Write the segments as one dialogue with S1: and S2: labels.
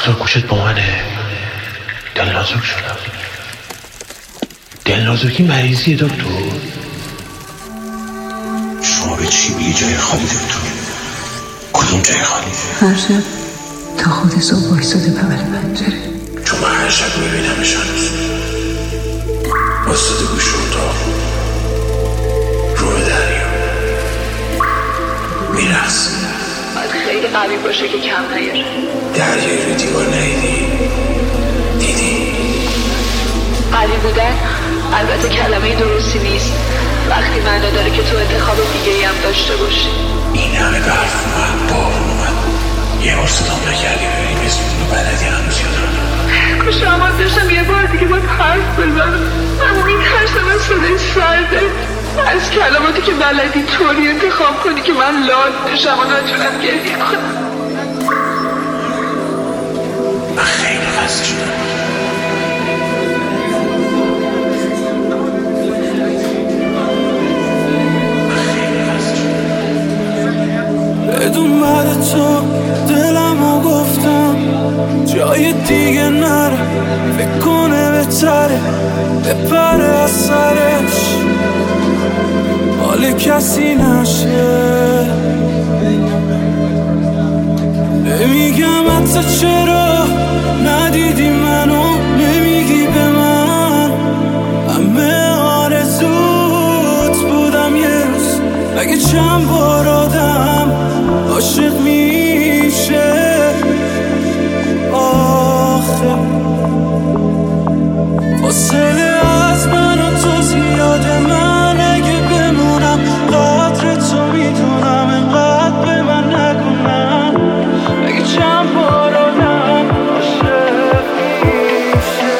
S1: دکتر گوشت با منه. دلنازک شدم. دلنازکی مریضیه دکتر.
S2: شما به چی میگی جای خالی دکتر؟ کدوم جای خالی؟
S3: هر شب تا خود صبح بایستاده بغل پنجره.
S2: چون من هر شب میبینمشان واسطه گوش اتاق رو دریا میرقص.
S4: باید خیلی قوی باشه که کم نیاره.
S2: دریای رو دیوار ندیدی؟ دیدی؟
S4: قوی بودن البته کلمه درستی نیست وقتی معنا داره که تو انتخاب دیگه‌ای هم داشته باشی.
S2: این همه برف اومد، بارون اومد، یه بار صدام نکردی ببینیم اسمتون رو بلدی هنوز یادم.
S4: کاش آماد داشتم یه بار دیگه باید حرف بزنم، اما این ترسم از صدای سرده، از کلماتی که بلدی طوری انتخاب کنی که من لال بشم و نتونم گریه کنم.
S2: من خیلی خسته شدم.
S5: بدون بعد تو دلمو گفتم جای دیگه نره، فکر کنه بهتره بپره از سرش، حال کسی نشه. نمیگم حتی چرا ندیدی منو، نمیگی به من همه آرزوت بودم یه روز. اگه چند بار آدم عاشق میشه آخه فاصله از من و تو زیاده. من اگه بمونم قدر تو میدونم، انقدر به من نگونم. اگه چند بار آدم عاشق میشه.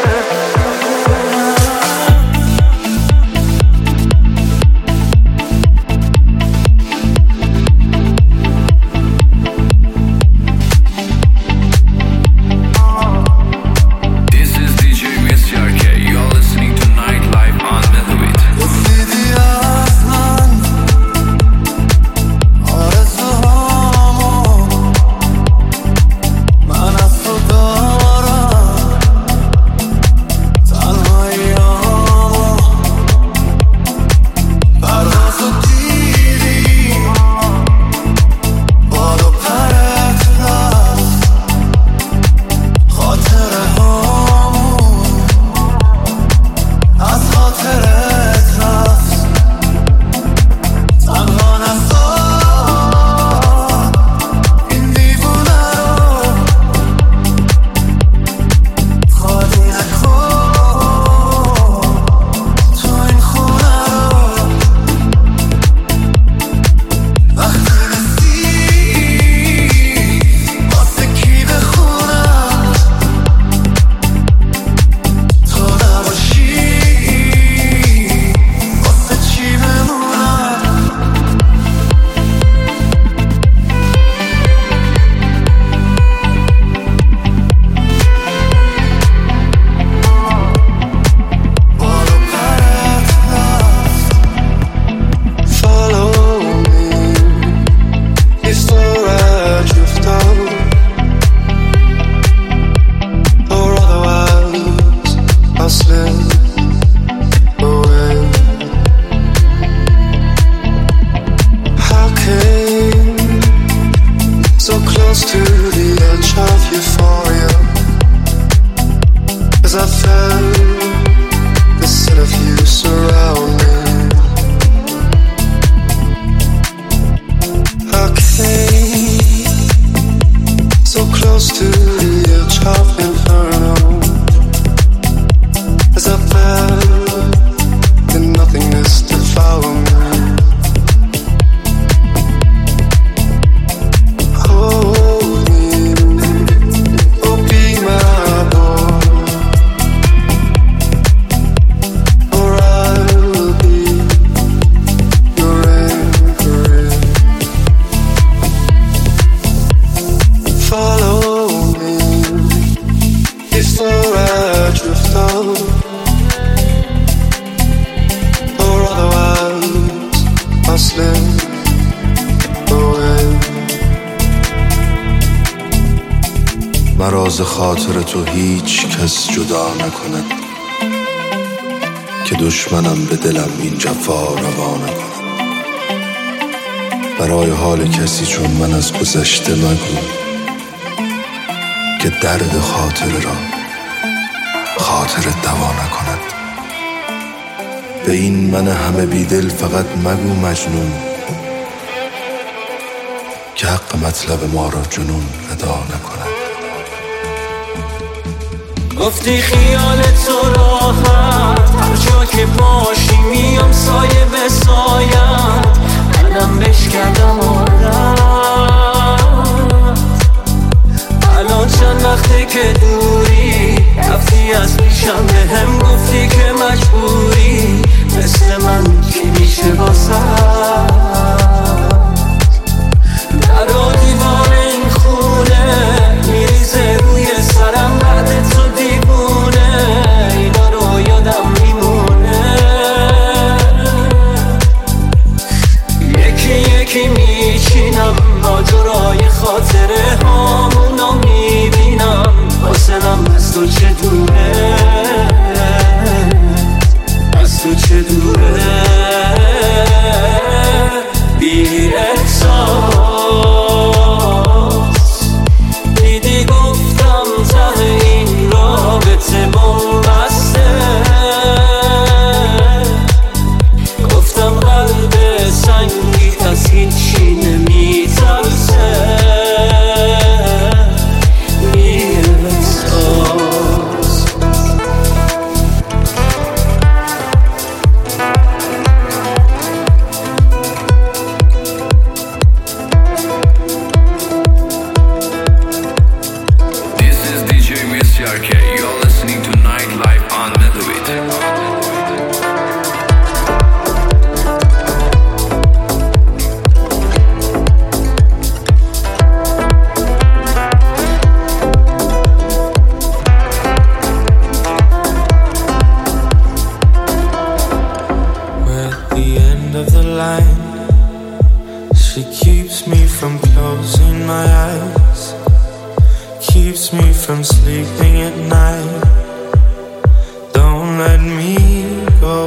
S6: مرا ز خاطر تو هیچ کس جدا نکند، که دشمنم به دلم این جفا روا نکند. برای حال کسی چون من از گذشته مگو، که درد خاطر را خاطر دوا نکند. به این من همه بیدل فقط مگو مجنون، که حق مطلب ما را جنون ادا نکند.
S5: گفتی خیال تو راحت، هر جا که باشی میام سایه به سایم، منم بش کردم عادت. الان چند وقته که دوری، رفتی از پیشم به هم گفتی که مجبوری، مثل من کی میشه واسه در و دیوار این خونه میریزه روی سرم، بعد تو دیوونه اینا رو یادم میمونه. یکی یکی میچینم ماجرای خاطره هامونو میبینم، واسنم از تو چه دوره، از تو چه دوره. بی احساس دیدی گفتم ته این رابطه بنبسته، گفتم قلب سنگیت از هیچی نمیترسه. بی احساس
S7: You're listening to Nightlife on Meloid.
S5: We're at the end of the line. She keeps me from closing my eyes, keeps me from sleeping at night. Don't let me go.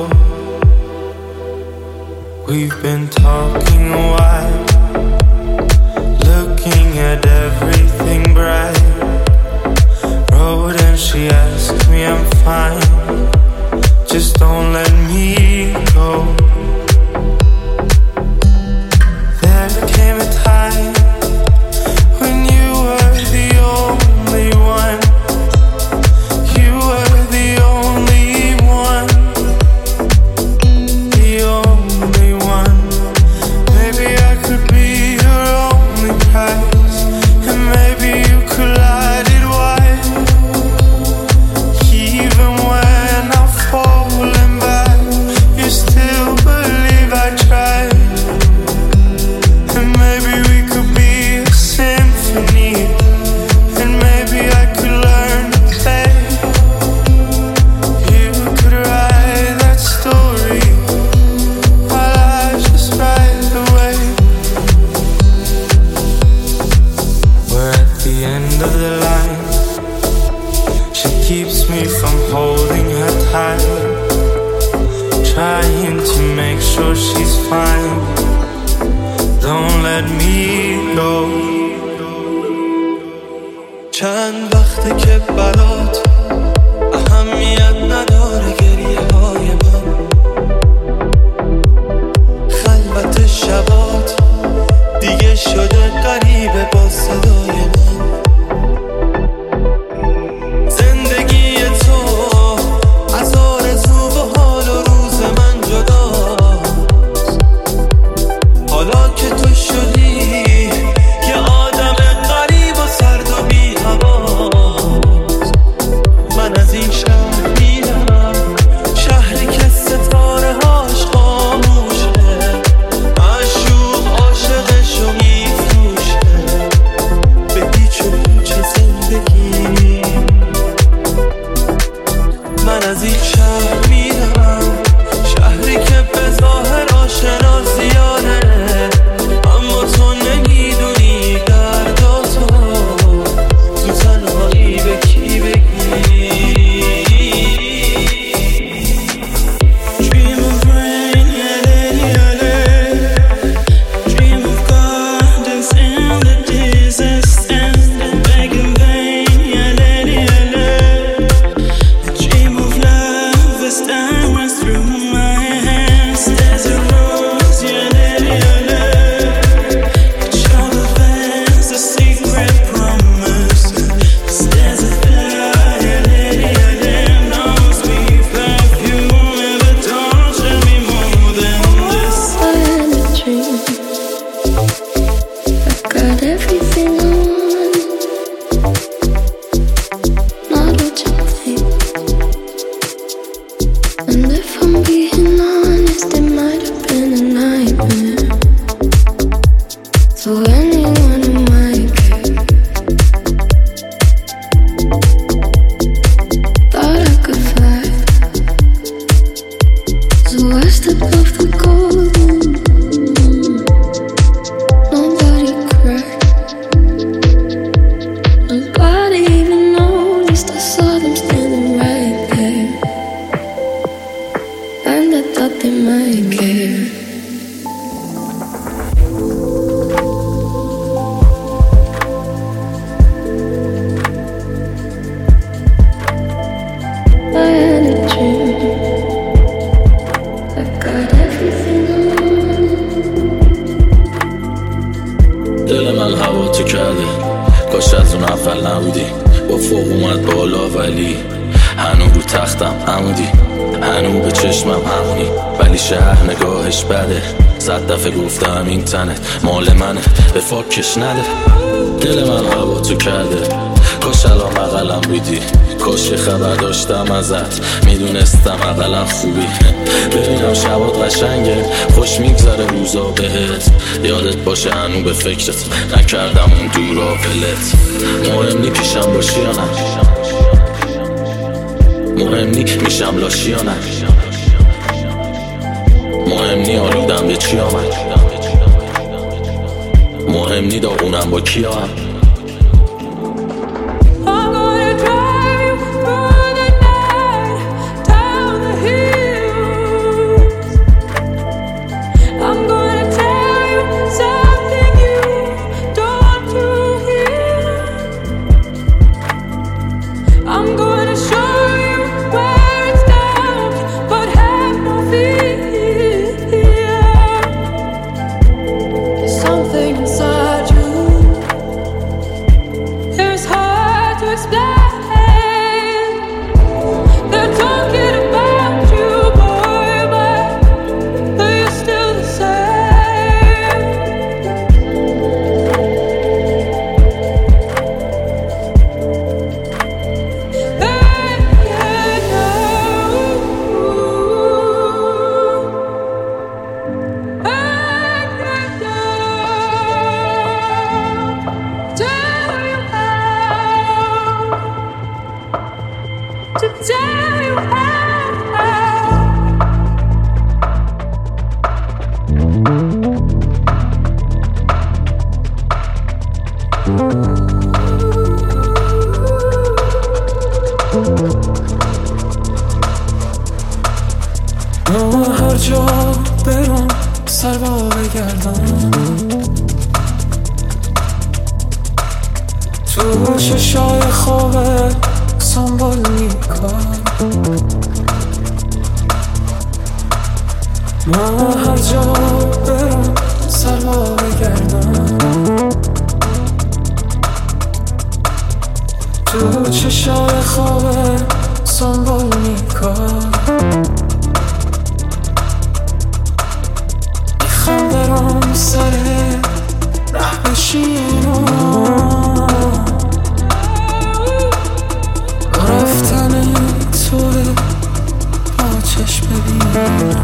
S5: We've been talking a while, looking at everything bright. Road and she asked me I'm fine, just don't let me go. There came a time when you were the only one, you were the only one, the only one. Maybe I could be your only prize, and maybe you could light it white. Even when I'm falling back, you still believe I tried. And maybe we could be a symphony, and maybe I could learn to play. You could write that story while I just ride away. We're at the end of the line. She keeps me from holding her tight, trying to make sure she's fine. Don't let me go. چند وقته که برات اهمیت نداره گریه های من، خلوت شبات دیگه شده غریبه با صدای من. زندگی تو از آرزو و حال و روز من جداست. حالا که تو شدی یه آدم غریب و سرد و بی هواست، من از این شهر
S8: هیچ از اون اول نبودی، با فوق اومد بالا ولی هنو رو تختم عمودی، هنو به چشمم همونی، ولی شهر نگاهش بده. 100 دفعه گفتم این تنت مال منه، به فاکش نده. دل من هوا تو کرده، کاش الان بغلم بودی، کاش خبر داشتم ازت، میدونستم اقلا خوبی. ببینم شبات قشنگه، خوش میگذره روزا بهت، یادت باشه هنو به فکرت نکردم اون دورا پلت. مهم نی پیشم باشی یا نه، مهم نی میشم لاشی یا نه، مهم نی آلودم به چی آمد، مهم نی داغونم با کی هم.
S5: هر جا برم سر با بگردم، تو چشای خوابه سنبال میکن. من هر جا برم سر با بگردم، تو چشای خوابه سنبال میکن. میخوام برم سر ره بشینم، رفتن توه با چشم ببینم.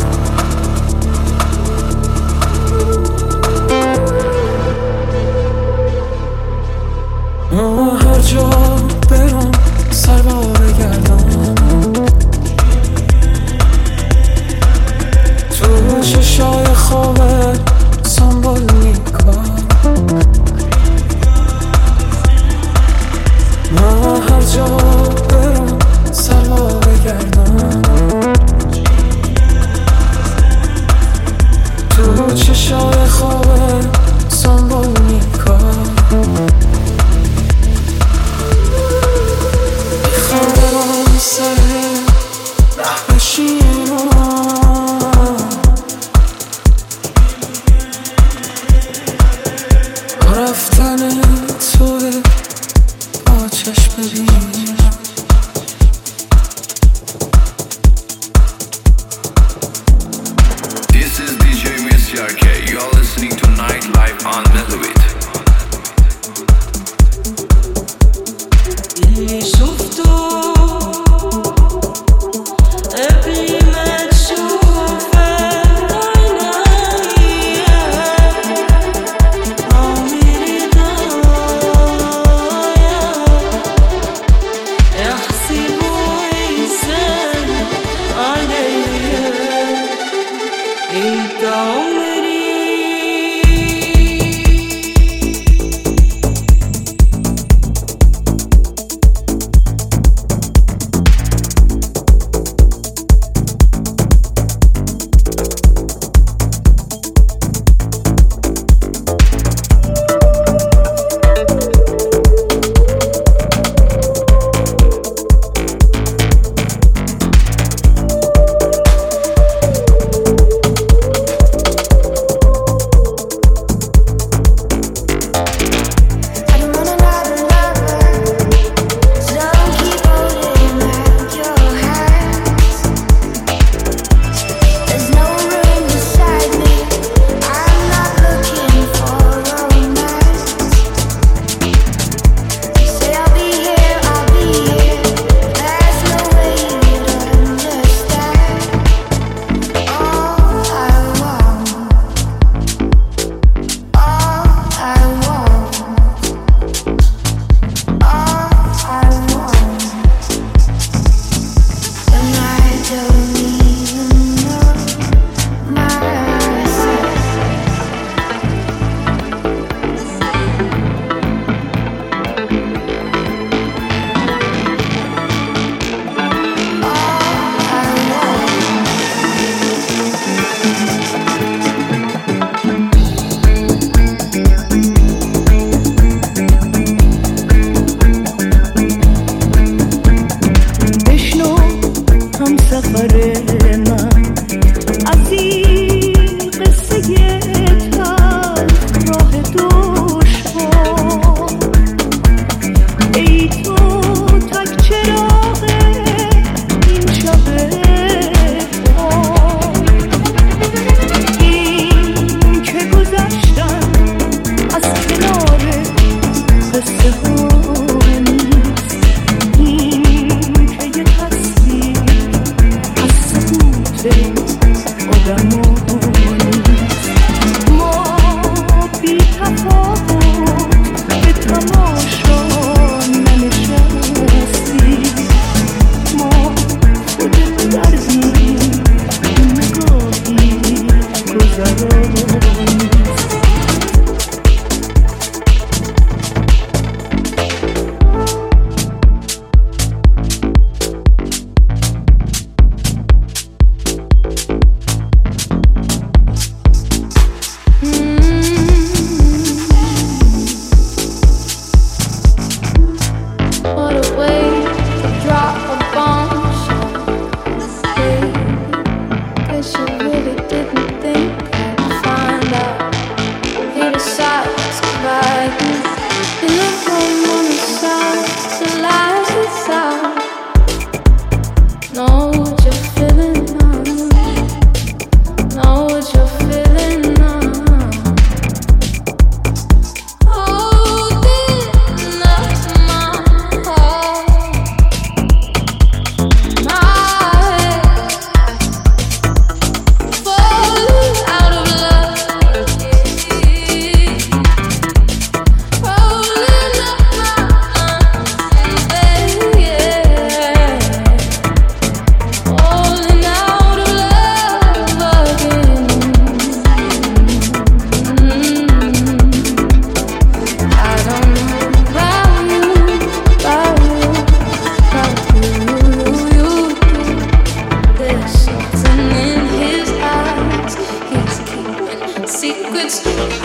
S5: هر جا برم سر با بگردم، تو چشای خوابه سنبال میکن. من هر جا برم سر با بگردم، تو چشای خوابه سنبال میکن. میخوام برم سر ره بشینم، رفتن توه با چشم ببینم.
S7: This is DJ Mr. K. You're listening to
S9: نیست.